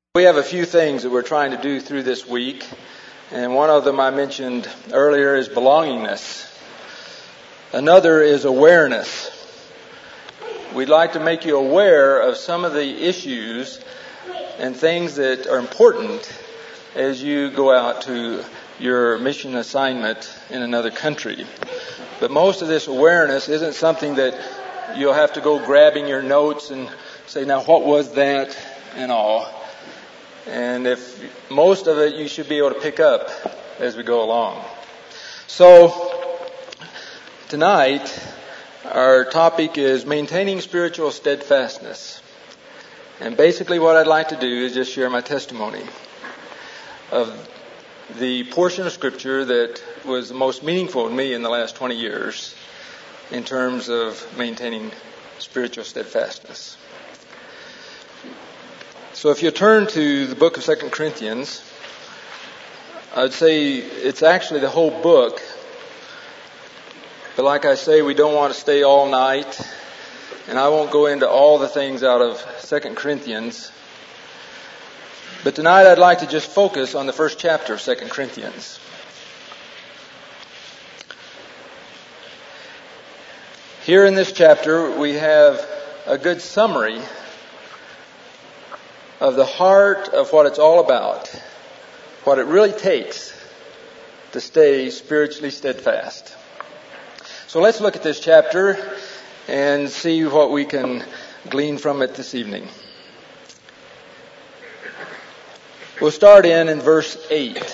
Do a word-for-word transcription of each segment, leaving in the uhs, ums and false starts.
We have a few things that we're trying to do through this week, and one of them I mentioned earlier is belongingness. Another is awareness. We'd like to make you aware of some of the issues and things that are important as you go out to your mission assignment in another country. But most of this awareness isn't something that you'll have to go grabbing your notes and say, now what was that and all. And if most of it you should be able to pick up as we go along. So tonight our topic is maintaining spiritual steadfastness. And basically what I'd like to do is just share my testimony of the portion of Scripture that was the most meaningful to me in the last twenty years in terms of maintaining spiritual steadfastness. So if you turn to the book of Second Corinthians, I'd say it's actually the whole book. But like I say, we don't want to stay all night. And I won't go into all the things out of Second Corinthians. But tonight I'd like to just focus on the first chapter of Second Corinthians. Here in this chapter we have a good summary of the heart of what it's all about, what it really takes to stay spiritually steadfast. So let's look at this chapter and see what we can glean from it this evening. We'll start in in verse eight.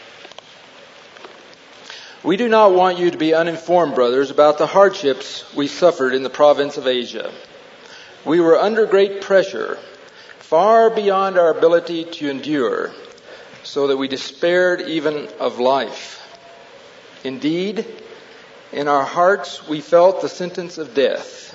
We do not want you to be uninformed, brothers, about the hardships we suffered in the province of Asia. We were under great pressure, far beyond our ability to endure, so that we despaired even of life. Indeed, in our hearts we felt the sentence of death.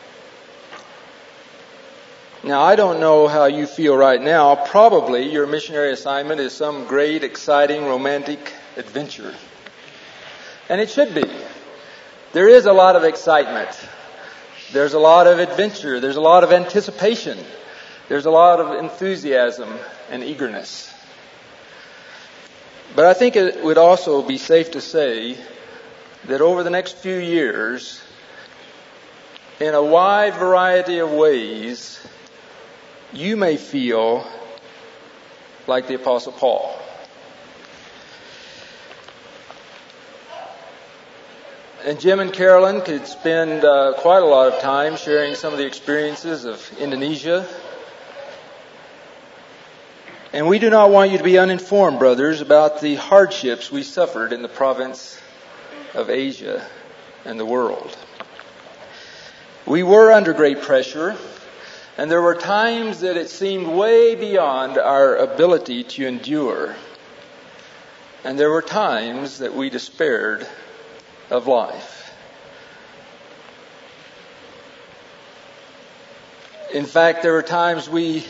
Now, I don't know how you feel right now. Probably your missionary assignment is some great, exciting, romantic adventure. And it should be. There is a lot of excitement. There's a lot of adventure. There's a lot of anticipation. There's a lot of enthusiasm and eagerness. But I think it would also be safe to say that over the next few years, in a wide variety of ways, you may feel like the Apostle Paul. And Jim and Carolyn could spend uh, quite a lot of time sharing some of the experiences of Indonesia. And we do not want you to be uninformed, brothers, about the hardships we suffered in the province of Asia and the world. We were under great pressure, and there were times that it seemed way beyond our ability to endure. And there were times that we despaired of life. In fact, there were times we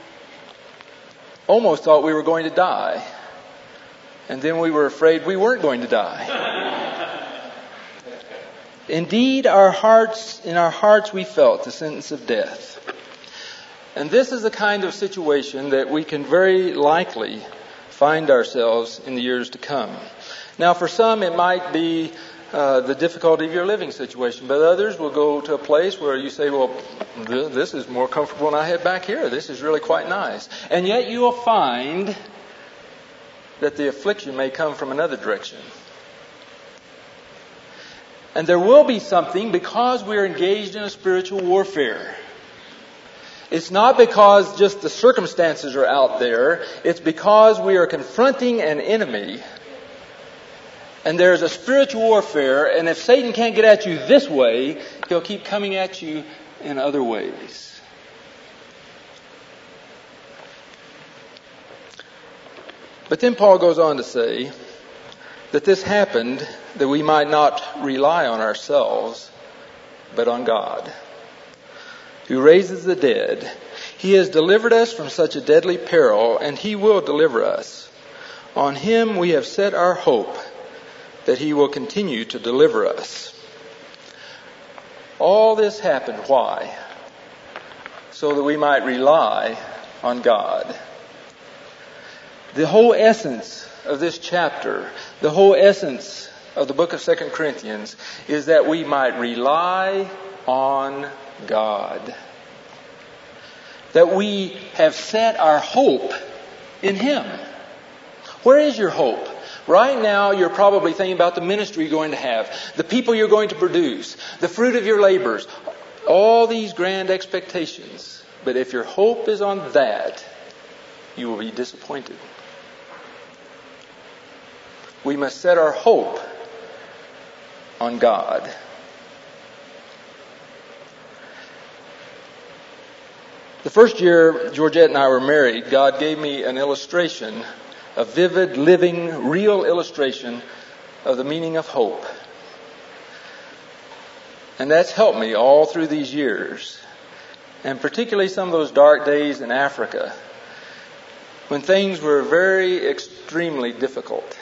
almost thought we were going to die. And then we were afraid we weren't going to die. Indeed, our hearts, in our hearts we felt the sentence of death. And this is the kind of situation that we can very likely find ourselves in the years to come. Now, for some it might be uh, the difficulty of your living situation, but others will go to a place where you say, well, th- this is more comfortable than I had back here. This is really quite nice. And yet you will find that the affliction may come from another direction. And there will be something because we're engaged in a spiritual warfare. It's not because just the circumstances are out there. It's because we are confronting an enemy. And there's a spiritual warfare. And if Satan can't get at you this way, he'll keep coming at you in other ways. But then Paul goes on to say that this happened that we might not rely on ourselves, but on God, who raises the dead. He has delivered us from such a deadly peril, and He will deliver us. On Him we have set our hope that He will continue to deliver us. All this happened, why? So that we might rely on God. The whole essence of this chapter, the whole essence of the book of Second Corinthians is that we might rely on God. That we have set our hope in Him. Where is your hope? Right now, you're probably thinking about the ministry you're going to have, the people you're going to produce, the fruit of your labors, all these grand expectations. But if your hope is on that, you will be disappointed. We must set our hope on God. The first year Georgette and I were married, God gave me an illustration, a vivid, living, real illustration of the meaning of hope. And that's helped me all through these years. And particularly some of those dark days in Africa, when things were very extremely difficult.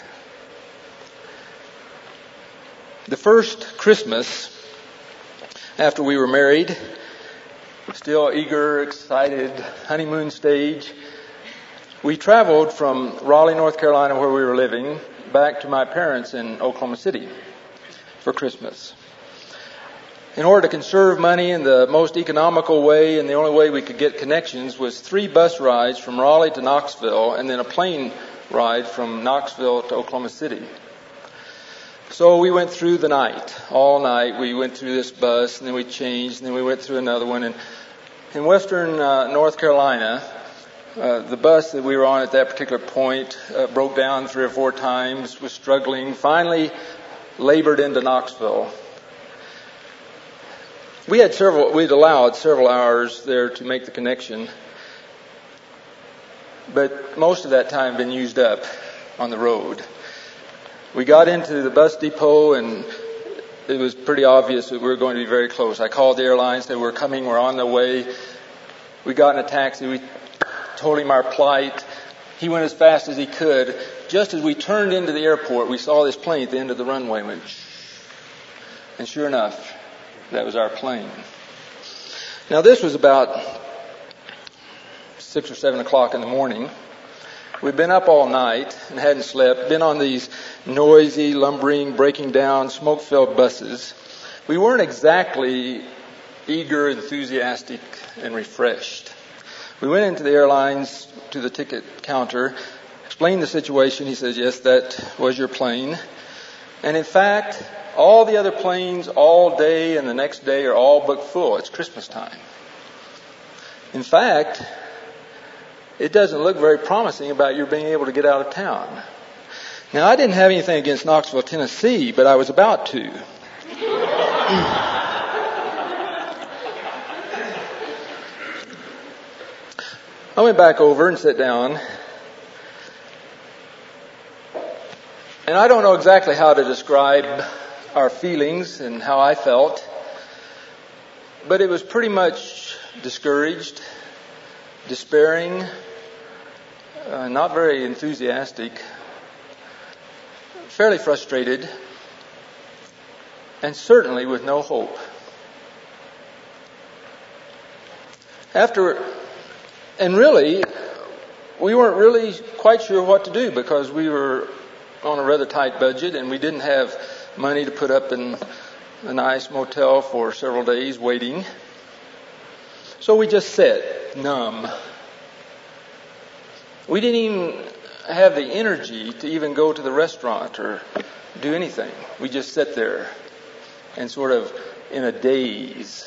The first Christmas after we were married, still eager, excited, honeymoon stage, we traveled from Raleigh, North Carolina, where we were living, back to my parents in Oklahoma City for Christmas. In order to conserve money in the most economical way, and the only way we could get connections was three bus rides from Raleigh to Knoxville, and then a plane ride from Knoxville to Oklahoma City. So we went through the night, all night. We went through this bus, and then we changed, and then we went through another one. And in western uh, North Carolina, uh, the bus that we were on at that particular point uh, broke down three or four times, was struggling, finally labored into Knoxville. We had several, we'd allowed several hours there to make the connection, but most of that time had been used up on the road. We got into the bus depot, and it was pretty obvious that we were going to be very close. I called the airline, said we're coming, we're on the way. We got in a taxi, we told him our plight. He went as fast as he could. Just as we turned into the airport, we saw this plane at the end of the runway went, and sure enough, that was our plane. Now this was about six or seven o'clock in the morning. We'd been up all night and hadn't slept, been on these noisy, lumbering, breaking down, smoke-filled buses. We weren't exactly eager, enthusiastic, and refreshed. We went into the airlines to the ticket counter, explained the situation. He says, yes, that was your plane. And in fact, all the other planes all day and the next day are all booked full. It's Christmas time. In fact, it doesn't look very promising about your being able to get out of town. Now, I didn't have anything against Knoxville, Tennessee, but I was about to. I went back over and sat down. And I don't know exactly how to describe our feelings and how I felt, but it was pretty much discouraged, despairing, uh, not very enthusiastic, fairly frustrated, and certainly with no hope. After, and really, we weren't really quite sure what to do because we were on a rather tight budget and we didn't have money to put up in a nice motel for several days waiting. So we just sat, numb. We didn't even have the energy to even go to the restaurant or do anything. We just sat there and sort of in a daze.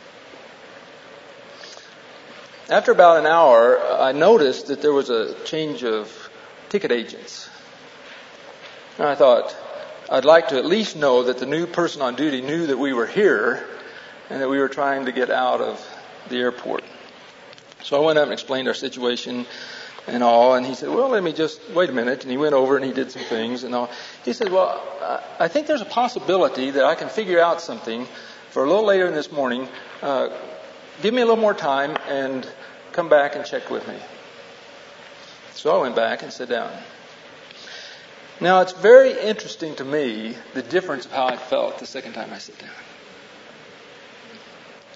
After about an hour, I noticed that there was a change of ticket agents. And I thought, I'd like to at least know that the new person on duty knew that we were here and that we were trying to get out of the airport. So I went up and explained our situation and all, and he said, well, let me just, wait a minute. And he went over and he did some things and all. He said, well, I think there's a possibility that I can figure out something for a little later in this morning. Uh, give me a little more time and come back and check with me. So I went back and sat down. Now, it's very interesting to me, the difference of how I felt the second time I sat down.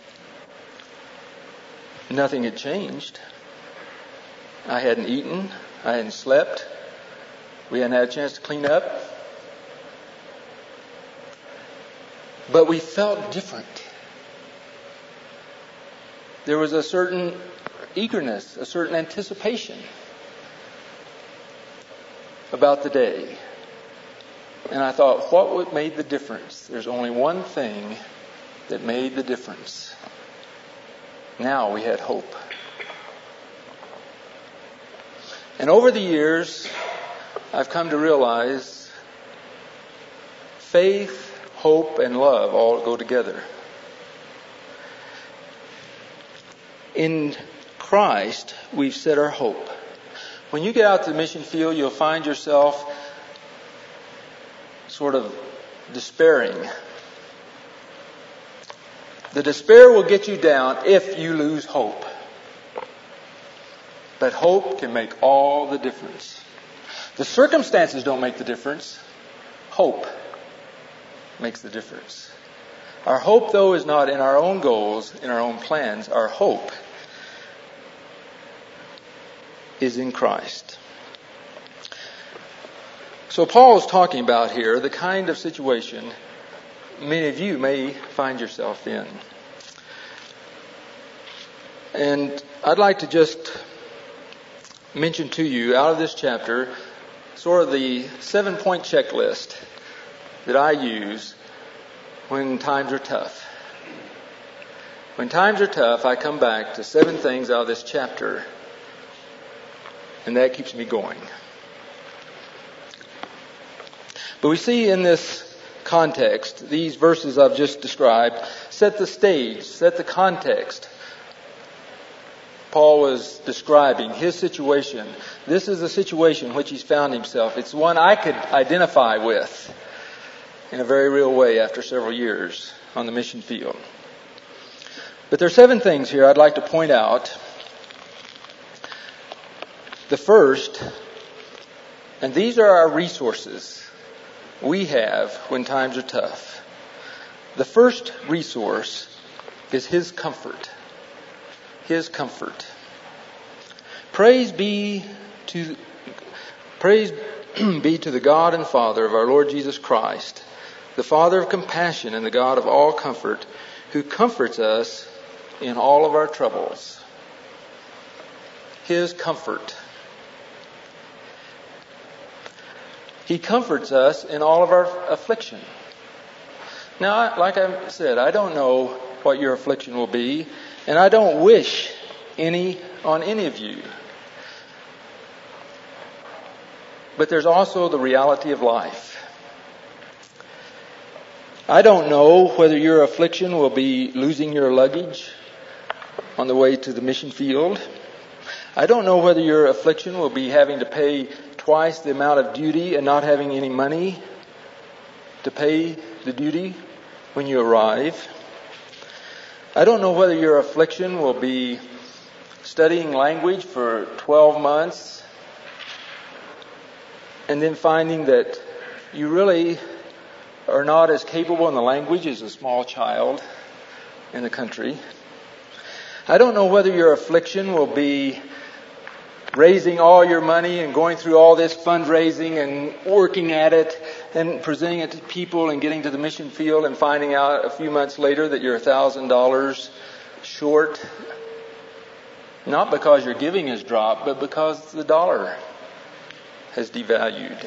Nothing had changed. I hadn't eaten. I hadn't slept. We hadn't had a chance to clean up. But we felt different. There was a certain eagerness, a certain anticipation about the day. And I thought, what made the difference? There's only one thing that made the difference. Now we had hope. And over the years, I've come to realize faith, hope, and love all go together. In Christ, we've set our hope. When you get out to the mission field, you'll find yourself sort of despairing. The despair will get you down if you lose hope. But hope can make all the difference. The circumstances don't make the difference. Hope makes the difference. Our hope, though, is not in our own goals, in our own plans. Our hope is in Christ. So Paul is talking about here the kind of situation many of you may find yourself in. And I'd like to just mention to you out of this chapter sort of the seven-point checklist that I use when times are tough. When times are tough, I come back to seven things out of this chapter, and that keeps me going. But we see in this context, these verses I've just described set the stage, set the context. Paul was describing his situation. This is the situation in which he's found himself. It's one I could identify with in a very real way after several years on the mission field. But there are seven things here I'd like to point out. The first, and these are our resources we have when times are tough. The first resource is His comfort. His comfort. Praise be to praise be to the God and Father of our Lord Jesus Christ, the Father of compassion and the God of all comfort, who comforts us in all of our troubles. His comfort. He comforts us in all of our affliction. Now, like I said, I don't know what your affliction will be, and I don't wish any on any of you. But there's also the reality of life. I don't know whether your affliction will be losing your luggage on the way to the mission field. I don't know whether your affliction will be having to pay twice the amount of duty and not having any money to pay the duty when you arrive. I don't know whether your affliction will be studying language for twelve months and then finding that you really are not as capable in the language as a small child in the country. I don't know whether your affliction will be raising all your money and going through all this fundraising and working at it and presenting it to people and getting to the mission field and finding out a few months later that you're a thousand dollars short. Not because your giving has dropped, but because the dollar has devalued.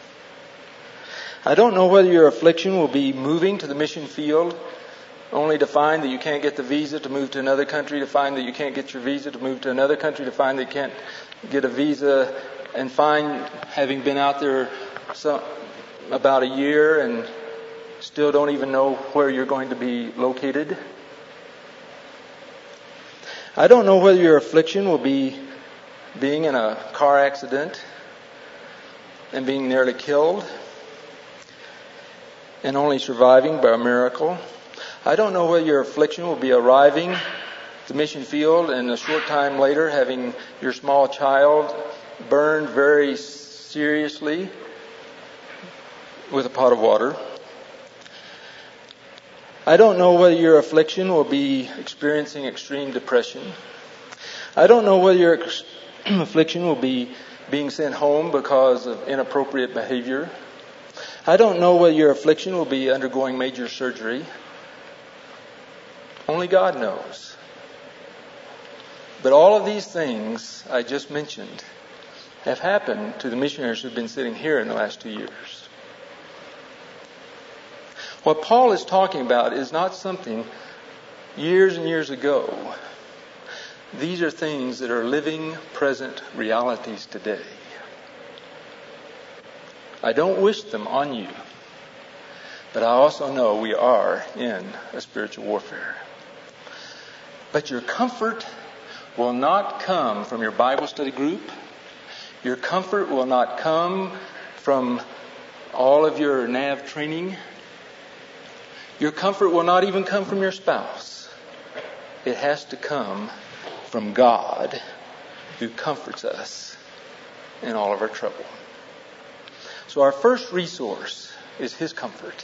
I don't know whether your affliction will be moving to the mission field only to find that you can't get the visa to move to another country, to find that you can't get your visa to move to another country, to find that you can't get a visa and find, having been out there some, about a year and still don't even know where you're going to be located. I don't know whether your affliction will be being in a car accident and being nearly killed and only surviving by a miracle. I don't know whether your affliction will be arriving at the mission field and a short time later having your small child burned very seriously with a pot of water. I don't know whether your affliction will be experiencing extreme depression. I don't know whether your ex- affliction will be being sent home because of inappropriate behavior. I don't know whether your affliction will be undergoing major surgery. Only God knows. But all of these things I just mentioned have happened to the missionaries who've been sitting here in the last two years. What Paul is talking about is not something years and years ago. These are things that are living, present realities today. I don't wish them on you, but I also know we are in a spiritual warfare. But your comfort will not come from your Bible study group. Your comfort will not come from all of your N A V training. Your comfort will not even come from your spouse. It has to come from God, who comforts us in all of our trouble. So our first resource is His comfort.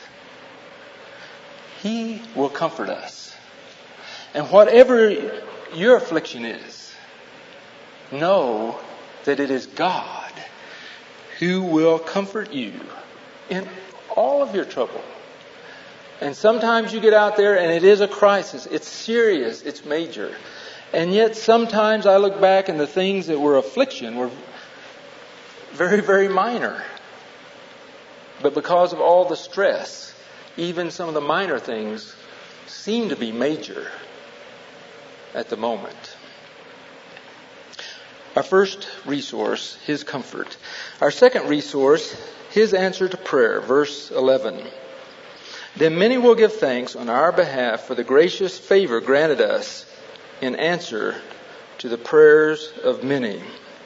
He will comfort us. And whatever your affliction is, know that it is God who will comfort you in all of your trouble. And sometimes you get out there and it is a crisis. It's serious. It's major. And yet sometimes I look back and the things that were affliction were very, very minor. But because of all the stress, even some of the minor things seem to be major at the moment. Our first resource, His comfort. Our second resource, His answer to prayer. Verse eleven. Then many will give thanks on our behalf for the gracious favor granted us in answer to the prayers of many.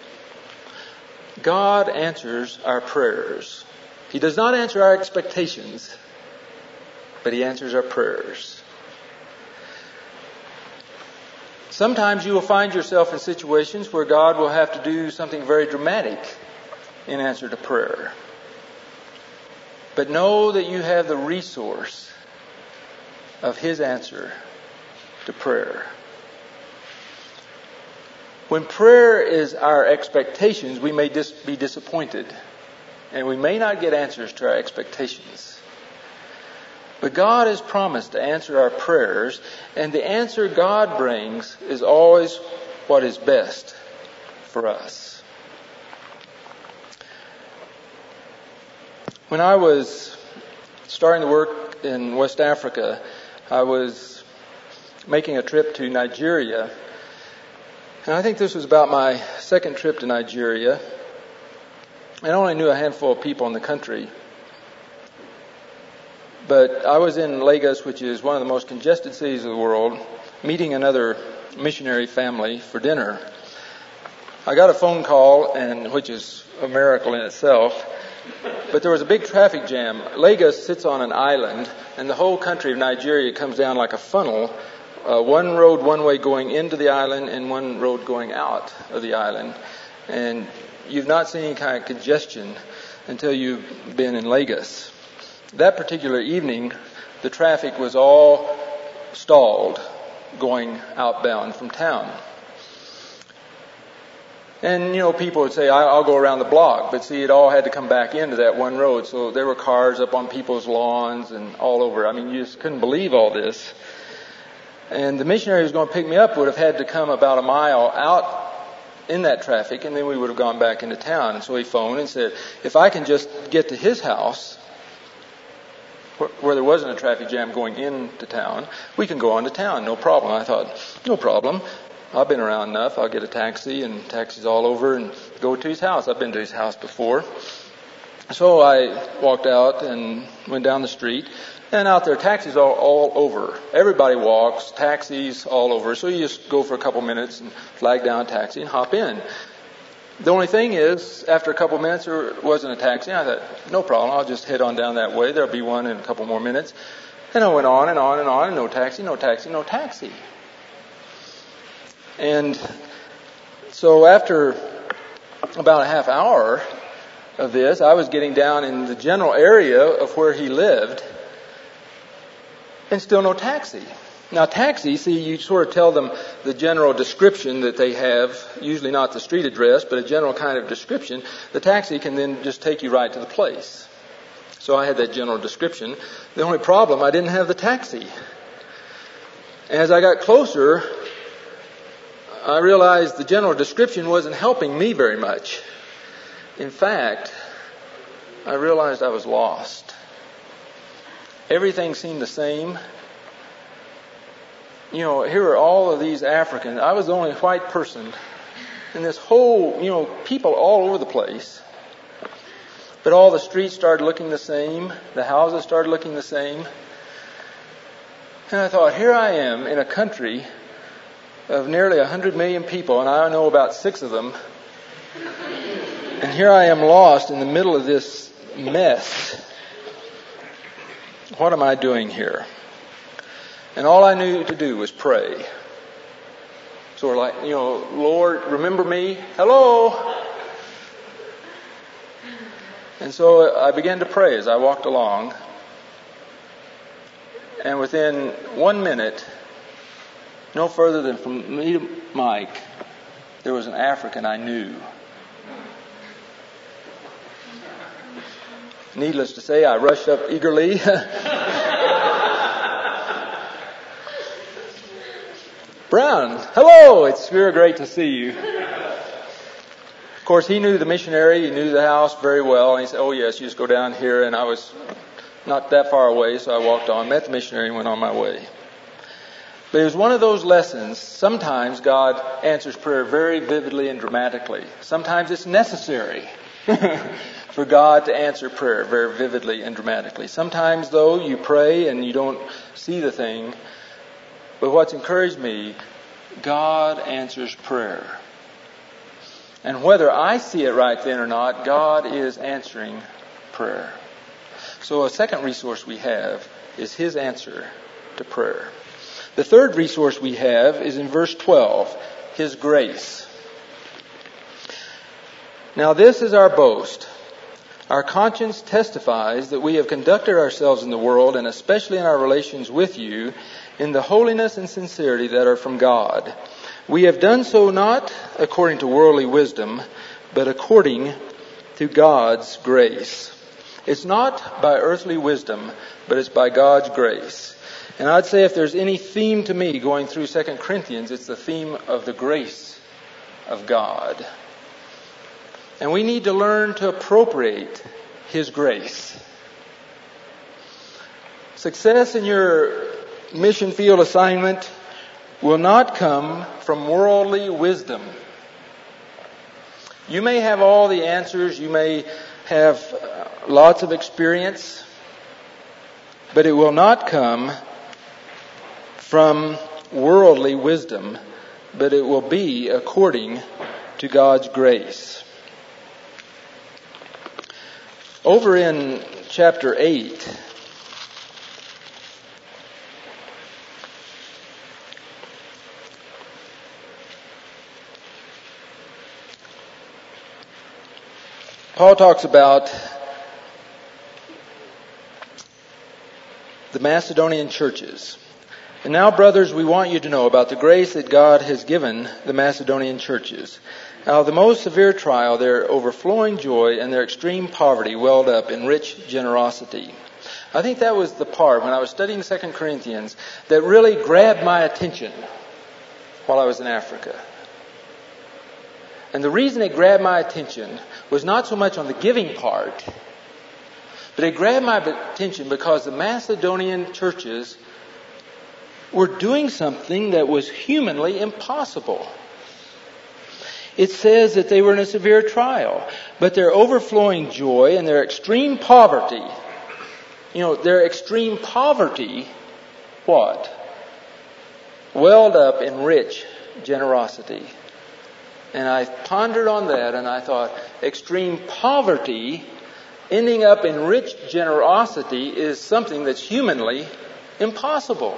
God answers our prayers. He does not answer our expectations, but He answers our prayers. Sometimes you will find yourself in situations where God will have to do something very dramatic in answer to prayer. But know that you have the resource of His answer to prayer. When prayer is our expectations, we may dis- be disappointed. And we may not get answers to our expectations. But God has promised to answer our prayers. And the answer God brings is always what is best for us. When I was starting to work in West Africa, I was making a trip to Nigeria. And I think this was about my second trip to Nigeria. And I only knew a handful of people in the country. But I was in Lagos, which is one of the most congested cities of the world, meeting another missionary family for dinner. I got a phone call, and which is a miracle in itself. But there was a big traffic jam. Lagos sits on an island, and the whole country of Nigeria comes down like a funnel. Uh, one road, one way going into the island, and one road going out of the island. And you've not seen any kind of congestion until you've been in Lagos. That particular evening, the traffic was all stalled going outbound from town. And, you know, people would say, I'll go around the block. But see, it all had to come back into that one road. So there were cars up on people's lawns and all over. I mean, you just couldn't believe all this. And the missionary who was going to pick me up would have had to come about a mile out in that traffic, and then we would have gone back into town. And so he phoned and said, if I can just get to his house, where, where there wasn't a traffic jam going into town, we can go on to town, no problem. I thought, no problem. I've been around enough. I'll get a taxi, and taxis all over, and go to his house. I've been to his house before. So I walked out and went down the street. And out there, taxis are all over. Everybody walks, taxis all over. So you just go for a couple minutes and flag down a taxi and hop in. The only thing is, after a couple minutes, there wasn't a taxi. I thought, no problem, I'll just head on down that way. There'll be one in a couple more minutes. And I went on and on and on, and no taxi, no taxi, no taxi. And so after about a half hour of this, I was getting down in the general area of where he lived, and still no taxi. Now, taxi, see, you sort of tell them the general description that they have, usually not the street address, but a general kind of description. The taxi can then just take you right to the place. So I had that general description. The only problem, I didn't have the taxi. As I got closer, I realized the general description wasn't helping me very much. In fact, I realized I was lost. Everything seemed the same. You know, here are all of these Africans. I was the only white person. And this whole, you know, people all over the place. But all the streets started looking the same. The houses started looking the same. And I thought, here I am in a country of nearly a hundred million people, and I know about six of them. And here I am lost in the middle of this mess. What am I doing here? And all I knew to do was pray. Sort of like, you know, Lord, remember me? Hello? And so I began to pray as I walked along. And within one minute, no further than from me to Mike, there was an African I knew. Needless to say, I rushed up eagerly. Brown, hello, it's very great to see you. Of course, he knew the missionary, he knew the house very well, and he said, oh yes, you just go down here, and I was not that far away, so I walked on, met the missionary, and went on my way. But it was one of those lessons. Sometimes God answers prayer very vividly and dramatically. Sometimes it's necessary for God to answer prayer very vividly and dramatically. Sometimes, though, you pray and you don't see the thing. But what's encouraged me, God answers prayer. And whether I see it right then or not, God is answering prayer. So a second resource we have is His answer to prayer. The third resource we have is in verse twelve, His grace. Now this is our boast. Our conscience testifies that we have conducted ourselves in the world, and especially in our relations with you, in the holiness and sincerity that are from God. We have done so not according to worldly wisdom, but according to God's grace. It's not by earthly wisdom, but it's by God's grace. And I'd say if there's any theme to me going through Second Corinthians, it's the theme of the grace of God. And we need to learn to appropriate His grace. Success in your mission field assignment will not come from worldly wisdom. You may have all the answers, you may have lots of experience, but it will not come from worldly wisdom, but it will be according to God's grace. Over in chapter eight, Paul talks about the Macedonian churches. And now, brothers, we want you to know about the grace that God has given the Macedonian churches. Out of the most severe trial, their overflowing joy and their extreme poverty welled up in rich generosity. I think that was the part, when I was studying Second Corinthians, that really grabbed my attention while I was in Africa. And the reason it grabbed my attention was not so much on the giving part, but it grabbed my attention because the Macedonian churches were doing something that was humanly impossible. It says that they were in a severe trial, but their overflowing joy and their extreme poverty, you know, their extreme poverty, what? Welled up in rich generosity. And I pondered on that and I thought, extreme poverty ending up in rich generosity is something that's humanly impossible.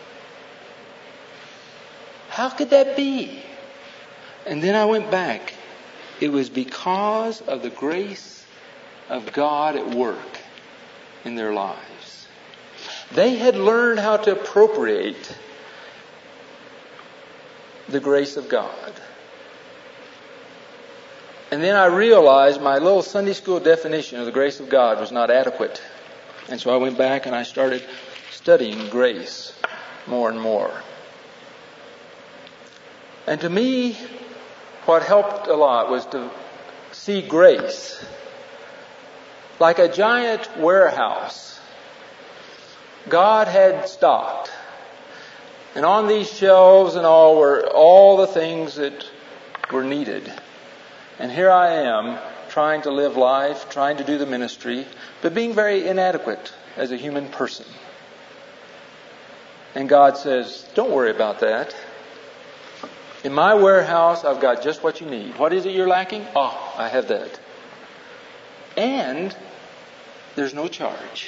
How could that be? And then I went back. It was because of the grace of God at work in their lives. They had learned how to appropriate the grace of God. And then I realized my little Sunday school definition of the grace of God was not adequate. And so I went back and I started studying grace more and more. And to me, what helped a lot was to see grace like a giant warehouse. God had stocked. And on these shelves and all were all the things that were needed. And here I am trying to live life, trying to do the ministry, but being very inadequate as a human person. And God says, don't worry about that. In my warehouse, I've got just what you need. What is it you're lacking? Oh, I have that. And there's no charge.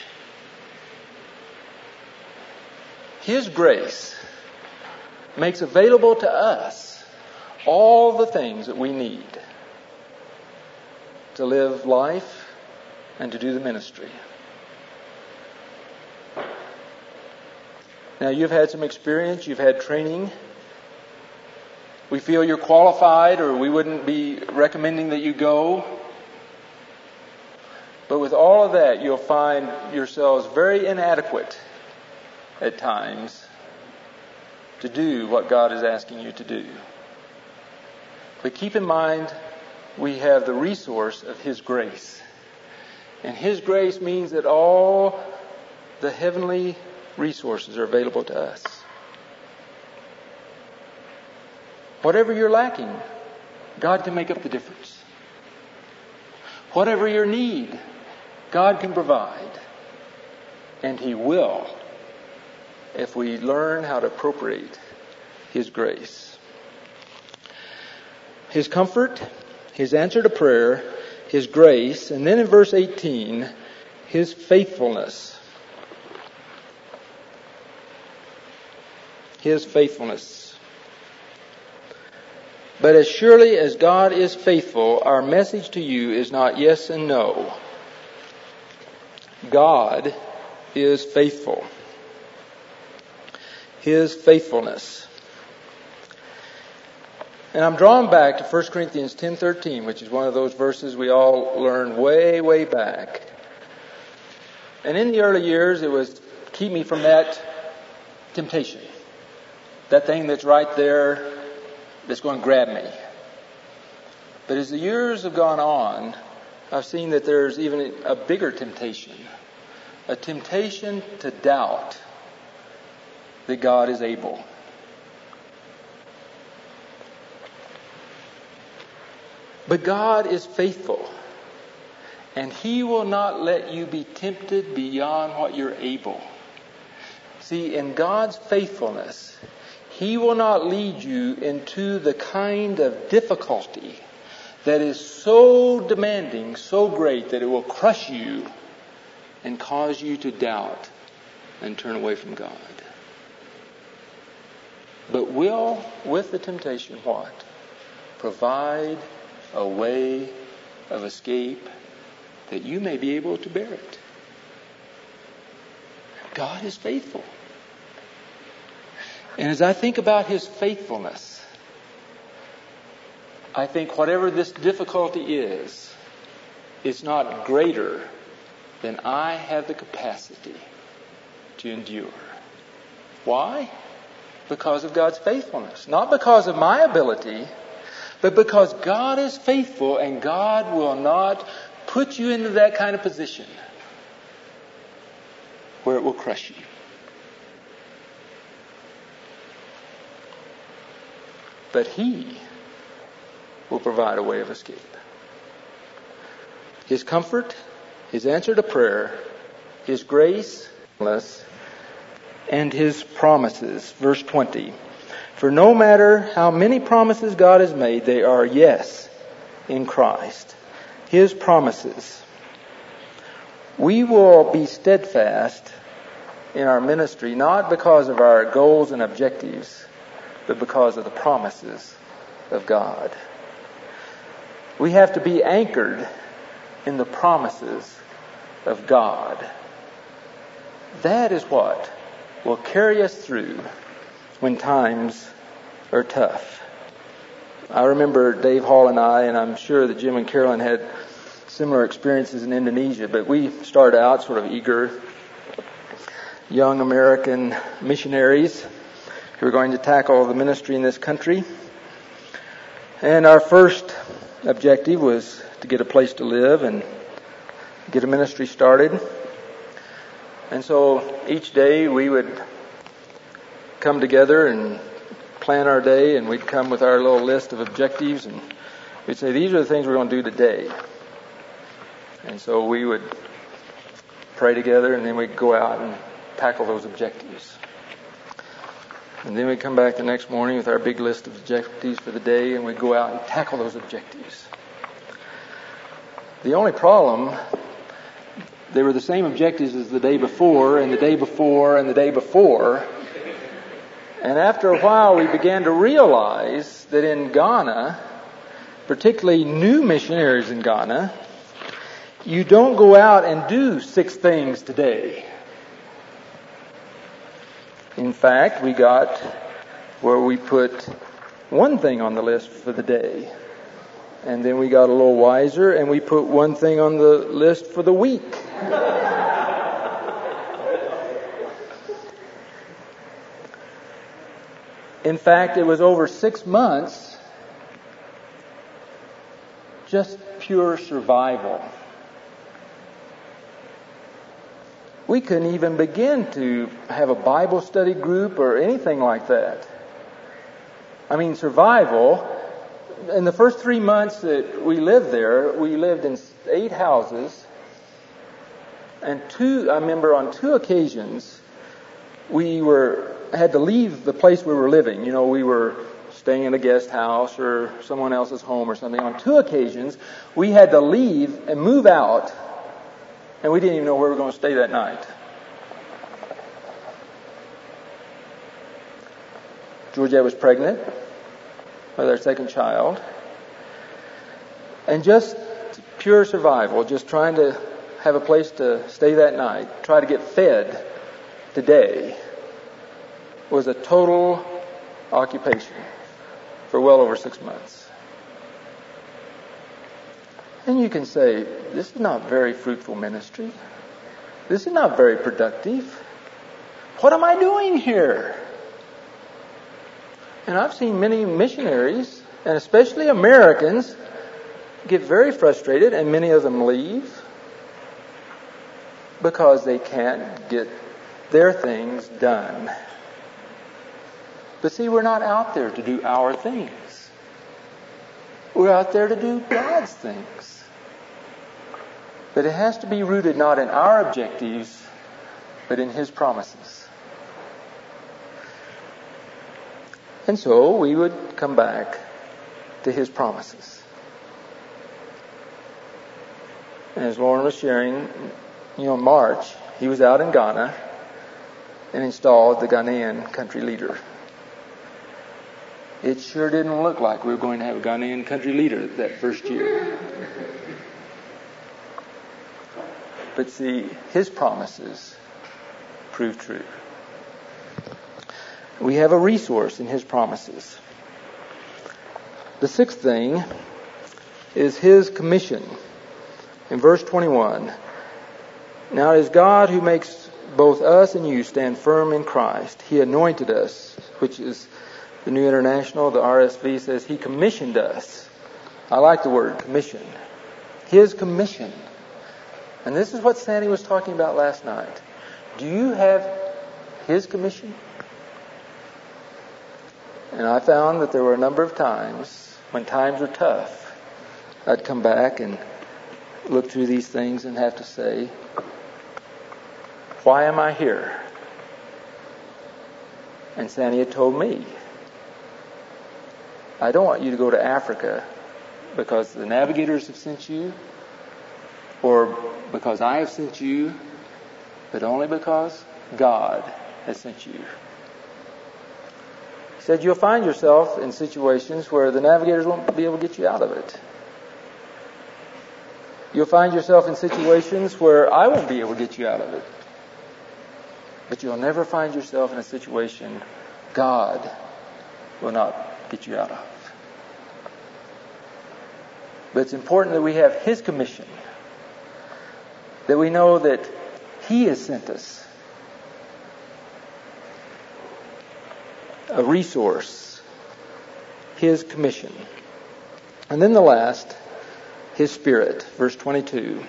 His grace makes available to us all the things that we need to live life and to do the ministry. Now, you've had some experience, you've had training. We feel you're qualified, or we wouldn't be recommending that you go. But with all of that, you'll find yourselves very inadequate at times to do what God is asking you to do. But keep in mind, we have the resource of His grace. And His grace means that all the heavenly resources are available to us. Whatever you're lacking, God can make up the difference. Whatever your need, God can provide. And He will, if we learn how to appropriate His grace. His comfort, His answer to prayer, His grace, and then in verse eighteen, His faithfulness. His faithfulness. But as surely as God is faithful, our message to you is not yes and no. God is faithful. His faithfulness. And I'm drawn back to First Corinthians ten thirteen, which is one of those verses we all learned way, way back. And in the early years, it was keep me from that temptation. That thing that's right there that's going to grab me. But as the years have gone on, I've seen that there's even a bigger temptation. A temptation to doubt that God is able. But God is faithful. And He will not let you be tempted beyond what you're able. See, in God's faithfulness, He will not lead you into the kind of difficulty that is so demanding, so great, that it will crush you and cause you to doubt and turn away from God. But will, with the temptation, what? Provide a way of escape that you may be able to bear it. God is faithful. And as I think about His faithfulness, I think whatever this difficulty is, it's not greater than I have the capacity to endure. Why? Because of God's faithfulness. Not because of my ability, but because God is faithful and God will not put you into that kind of position where it will crush you. But He will provide a way of escape. His comfort, His answer to prayer, His grace, and His promises. Verse twenty. For no matter how many promises God has made, they are yes in Christ. His promises. We will be steadfast in our ministry, not because of our goals and objectives, but because of the promises of God. We have to be anchored in the promises of God. That is what will carry us through when times are tough. I remember Dave Hall and I, and I'm sure that Jim and Carolyn had similar experiences in Indonesia, but we started out sort of eager, young American missionaries who were going to tackle the ministry in this country. And our first objective was to get a place to live and get a ministry started. And so each day we would come together and plan our day, and we'd come with our little list of objectives, and we'd say, these are the things we're going to do today. And so we would pray together, and then we'd go out and tackle those objectives. And then we'd come back the next morning with our big list of objectives for the day, and we'd go out and tackle those objectives. The only problem, they were the same objectives as the day before, and the day before, and the day before. And after a while, we began to realize that in Ghana, particularly new missionaries in Ghana, you don't go out and do six things today. In fact, we got where we put one thing on the list for the day. And then we got a little wiser, and we put one thing on the list for the week. In fact, it was over six months, just pure survival. We couldn't even begin to have a Bible study group or anything like that. I mean, survival. In the first three months that we lived there, we lived in eight houses. And two, I remember on two occasions, we were had to leave the place we were living. You know, we were staying in a guest house or someone else's home or something. On two occasions, we had to leave and move out, and we didn't even know where we were going to stay that night. Georgette was pregnant with our second child. And just pure survival, just trying to have a place to stay that night, try to get fed today, was a total occupation for well over six months. And you can say, this is not very fruitful ministry. This is not very productive. What am I doing here? And I've seen many missionaries, and especially Americans, get very frustrated, and many of them leave because they can't get their things done. But see, we're not out there to do our things. We're out there to do God's things. But it has to be rooted not in our objectives, but in His promises. And so we would come back to His promises. And as Lauren was sharing, you know, in March, he was out in Ghana and installed the Ghanaian country leader. It sure didn't look like we were going to have a Ghanaian country leader that first year. But see, his promises proved true. We have a resource in his promises. The sixth thing is his commission. In verse twenty-one, now it is God who makes both us and you stand firm in Christ. He anointed us, which is the New International. The R S V says He commissioned us. I like the word commission. His commission. And this is what Sandy was talking about last night. Do you have His commission? And I found that there were a number of times when times were tough, I'd come back and look through these things and have to say, why am I here? And Sandy had told me, I don't want you to go to Africa because the navigators have sent you, or because I have sent you, but only because God has sent you. He said you'll find yourself in situations where the navigators won't be able to get you out of it. You'll find yourself in situations where I won't be able to get you out of it. But you'll never find yourself in a situation God will not get you out of. But it's important that we have His commission, that we know that He has sent us a resource, His commission. And then the last, His Spirit, verse twenty-two.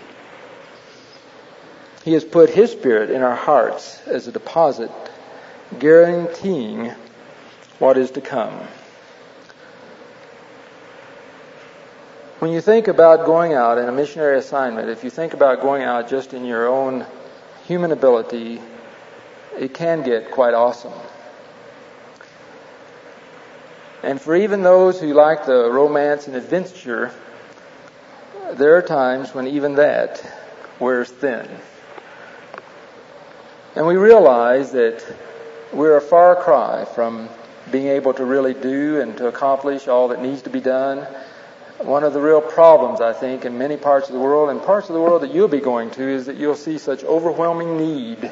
He has put His Spirit in our hearts as a deposit, guaranteeing what is to come. When you think about going out in a missionary assignment, if you think about going out just in your own human ability, it can get quite awesome. And for even those who like the romance and adventure, there are times when even that wears thin. And we realize that we're a far cry from being able to really do and to accomplish all that needs to be done. One of the real problems, I think, in many parts of the world, and parts of the world that you'll be going to, is that you'll see such overwhelming need.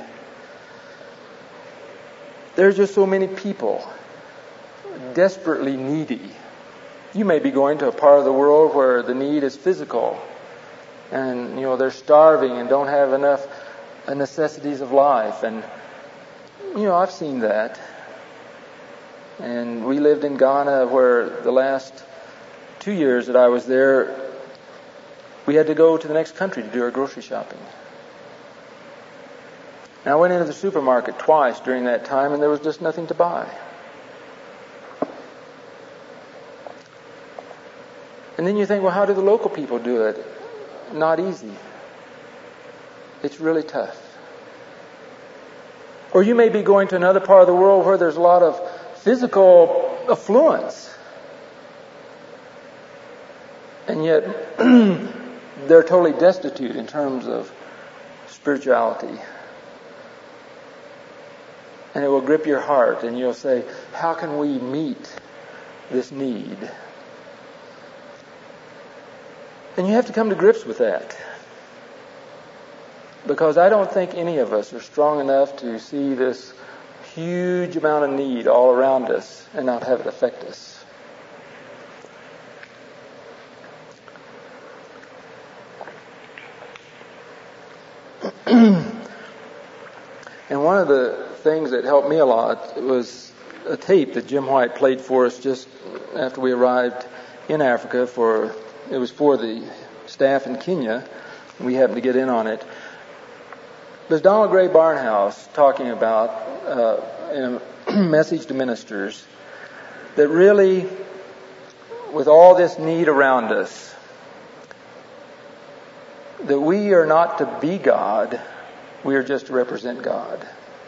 There's just so many people desperately needy. You may be going to a part of the world where the need is physical, and you know they're starving and don't have enough necessities of life. And you know I've seen that. And we lived in Ghana, where the last two years that I was there, we had to go to the next country to do our grocery shopping. And I went into the supermarket twice during that time, and there was just nothing to buy. And then you think, well, how do the local people do it? Not easy. It's really tough. Or you may be going to another part of the world where there's a lot of physical affluence. And yet, they're totally destitute in terms of spirituality. And it will grip your heart, and you'll say, how can we meet this need? And you have to come to grips with that. Because I don't think any of us are strong enough to see this huge amount of need all around us and not have it affect us. And one of the things that helped me a lot was a tape that Jim White played for us just after we arrived in Africa. For it was for the staff in Kenya. We happened to get in on it. There's Donald Gray Barnhouse talking about uh, in a message to ministers that really, with all this need around us, that we are not to be God, we are just to represent God.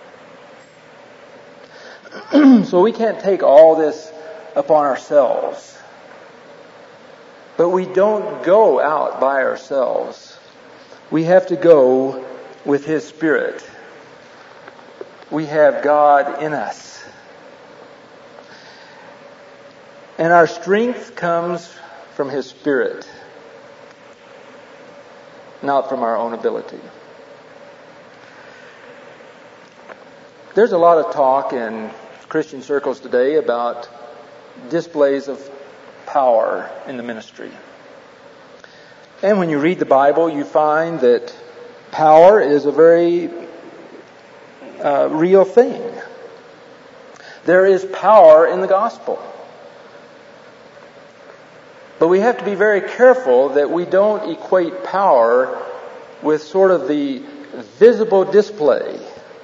So we can't take all this upon ourselves. But we don't go out by ourselves. We have to go with His Spirit. We have God in us. And our strength comes from His Spirit, not from our own ability. There's a lot of talk in Christian circles today about displays of power in the ministry. And when you read the Bible, you find that power is a very uh, real thing. There is power in the gospel. But we have to be very careful that we don't equate power with sort of the visible display.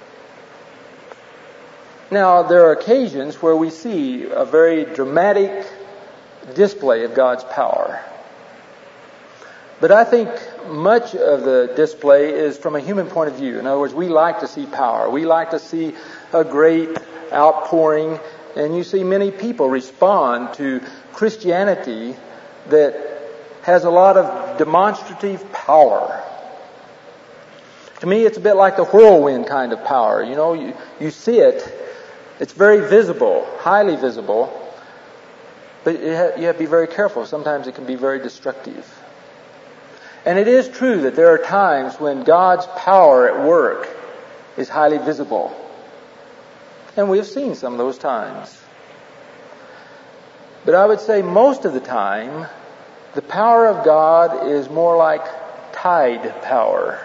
Now, there are occasions where we see a very dramatic display of God's power. But I think much of the display is from a human point of view. In other words, we like to see power. We like to see a great outpouring. And you see many people respond to Christianity that has a lot of demonstrative power. To me, it's a bit like the whirlwind kind of power. You know, you, you see it. It's very visible, highly visible. But it ha- you have to be very careful. Sometimes it can be very destructive. And it is true that there are times when God's power at work is highly visible. And we have seen some of those times. But I would say most of the time, the power of God is more like tide power.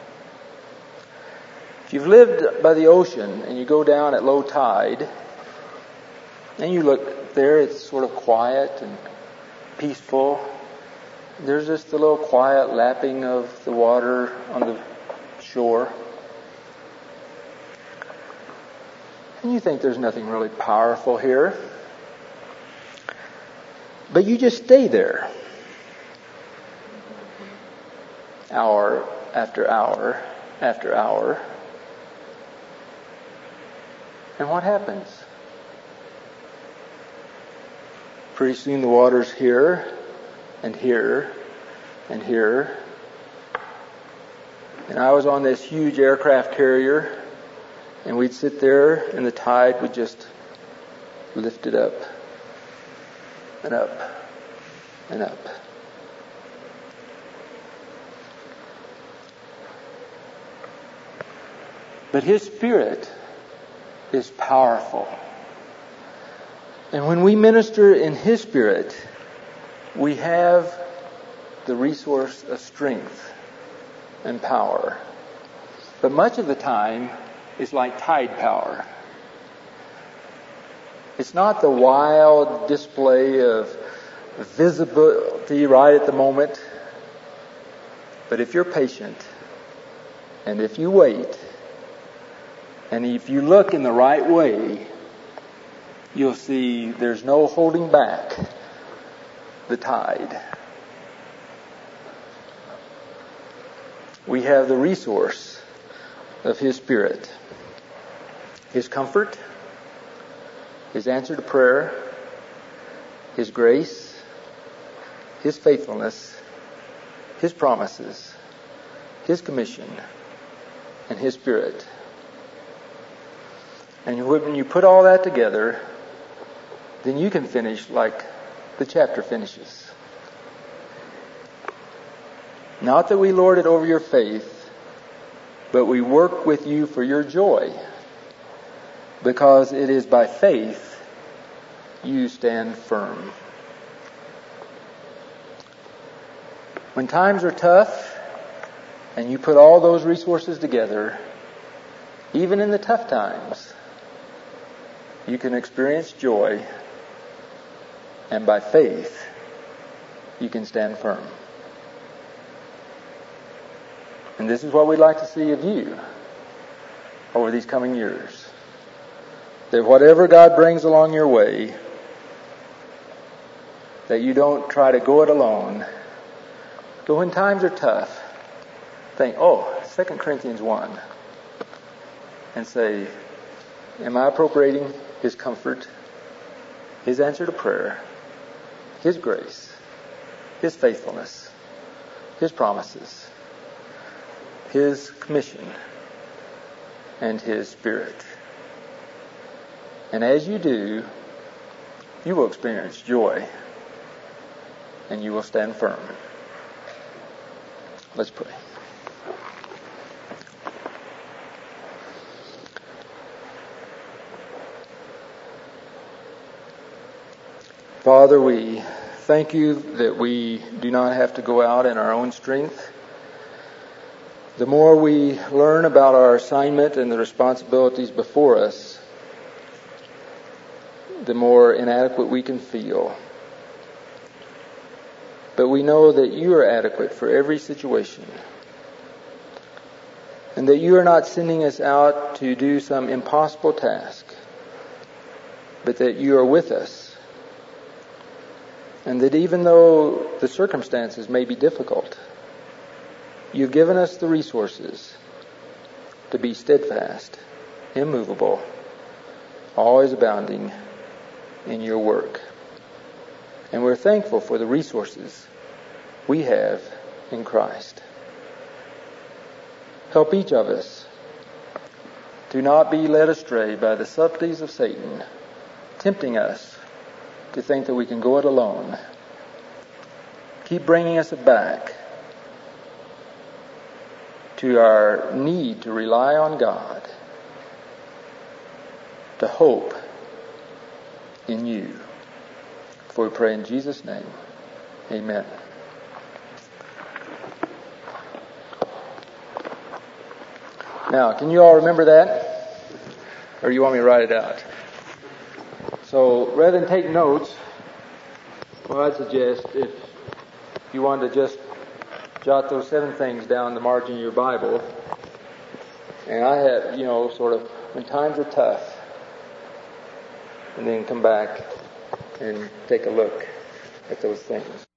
If you've lived by the ocean and you go down at low tide, and you look there, it's sort of quiet and peaceful. There's just the little quiet lapping of the water on the shore. And you think there's nothing really powerful here. But you just stay there. Hour after hour after hour. And what happens? Pretty soon the water's here and here and here. And I was on this huge aircraft carrier, and we'd sit there and the tide would just lift it up and up and up. But His Spirit is powerful. And when we minister in His Spirit, we have the resource of strength and power. But much of the time, it's like tide power. It's not the wild display of visibility right at the moment. But if you're patient, and if you wait, and if you look in the right way, you'll see there's no holding back the tide. We have the resource of His Spirit, His comfort, His answer to prayer, His grace, His faithfulness, His promises, His commission, and His Spirit. And when you put all that together, then you can finish like the chapter finishes. Not that we lord it over your faith, but we work with you for your joy, because it is by faith you stand firm. When times are tough and you put all those resources together, even in the tough times, you can experience joy, and by faith, you can stand firm. And this is what we'd like to see of you over these coming years. That whatever God brings along your way, that you don't try to go it alone. But when times are tough, think, oh, Second Corinthians one. And say, am I appropriating His comfort, His answer to prayer, His grace, His faithfulness, His promises, His commission, and His Spirit? And as you do, you will experience joy, and you will stand firm. Let's pray. Father, we thank you that we do not have to go out in our own strength. The more we learn about our assignment and the responsibilities before us, the more inadequate we can feel. But we know that you are adequate for every situation, and that you are not sending us out to do some impossible task, but that you are with us. And that even though the circumstances may be difficult, you've given us the resources to be steadfast, immovable, always abounding in your work. And we're thankful for the resources we have in Christ. Help each of us to not be led astray by the subtleties of Satan, tempting us to think that we can go it alone. Keep bringing us back to our need to rely on God, to hope in you. for we pray in Jesus' name. Amen. Now, can you all remember that? Or you want me to write it out? So, rather than take notes, well, I'd suggest if you wanted to just jot those seven things down the margin of your Bible, and I have, you know, sort of, when times are tough, and then come back and take a look at those things.